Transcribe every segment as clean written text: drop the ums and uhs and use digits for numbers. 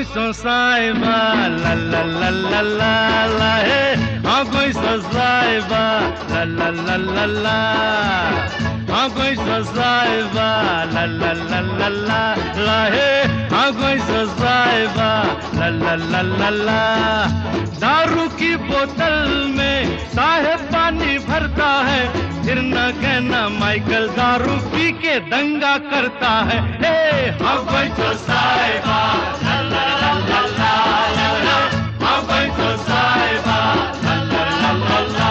कोई सो साहिबा ला ला ला ला ला ला हे, हाँ कोई सो साहिबा ला ला ला ला ला, हाँ कोई सो साहिबा ला ला ला ला ला ला हे, हाँ कोई सो साहिबा ला ला ला ला ला। दारू की बोतल में साहेब पानी भरता है, फिर न कहना माइकल दारू पी के दंगा करता है। हे हाँ कोई सो साहिबा ला ला ला ला ला ला, हाँ कोई सो साहिबा ला ला ला ला ला।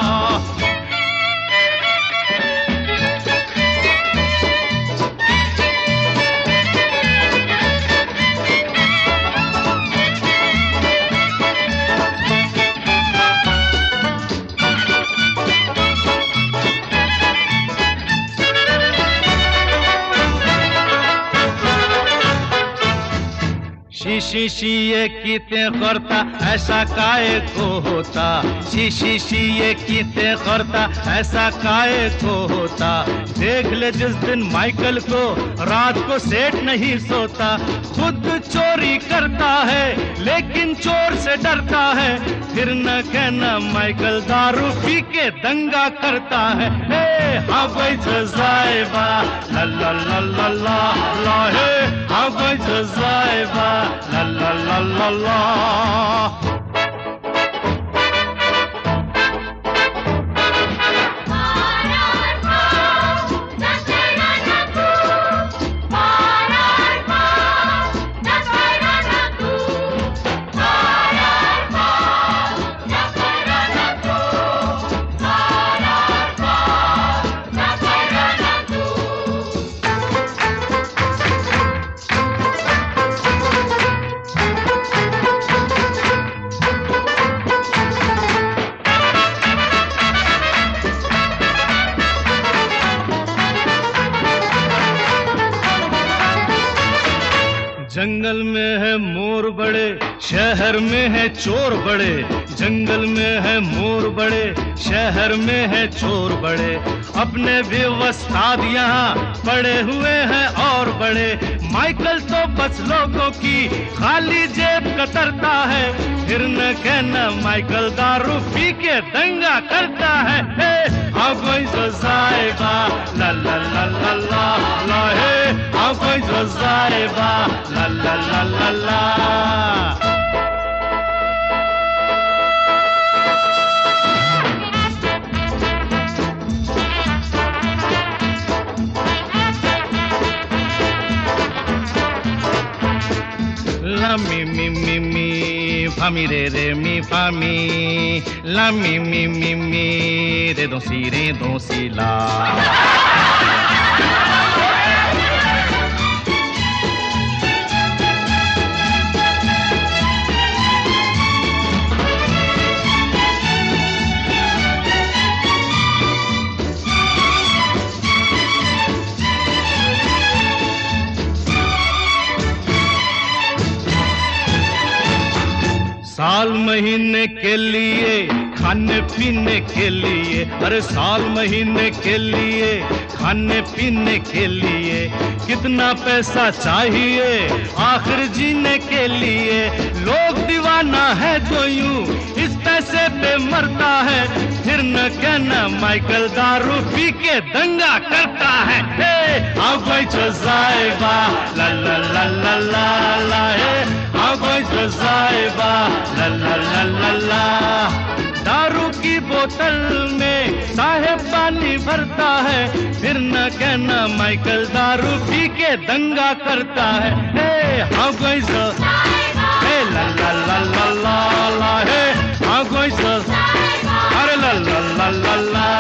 शीशी ये कीते करता ऐसा काहे को होता, शीशी ये कीते करता ऐसा काहे को होता। देख ले जिस दिन माइकल को रात को सेठ नहीं सोता, खुद चोरी करता है लेकिन चोर से डरता है, फिर न कहना माइकल दारू पी के दंगा करता है। हे हाँ कोई सो साहिबा ला ला ला ला ला ला हे, हाँ कोई सो साहिबा ला ला ला ला ला। जंगल में है मोर बड़े, शहर में है चोर बड़े, जंगल में है मोर बड़े, शहर में है चोर बड़े। अपने भी वस्ताद यहाँ पड़े हुए हैं और बड़े, माइकल तो बस लोगों की खाली जेब कतरता है, फिर न कहना माइकल दारू पी के दंगा करता है। हे हाँ कोई सो साहिबा ला ला ला ला ला ला हे, हाँ कोई सो साहिबा ला ला ला ला ला। La mi mi mi mi fa mi re mi fa mi, la mi mi mi mi re do si la। साल महीने के लिए खाने पीने के लिए, अरे साल महीने के लिए खाने पीने के लिए कितना पैसा चाहिए आखिर जीने के लिए। लोग दीवाना है जो यूं इस पैसे पे मरता है, फिर न कहना माइकल दारू पी के दंगा करता है। हे हाँ कोई सो साहिबा ला ला ला ला ला ला हे, हाँ कोई सो साहिबा ला ला ला ला ला। दारू की बोतल में साहेब पानी भरता है, फिर न कहना माइकल दारू पी के दंगा करता है। हे हाँ कोई सो हे ला ला ला ला ला ला हे, हाँ कोई सो अरे ला ला ला ला ला।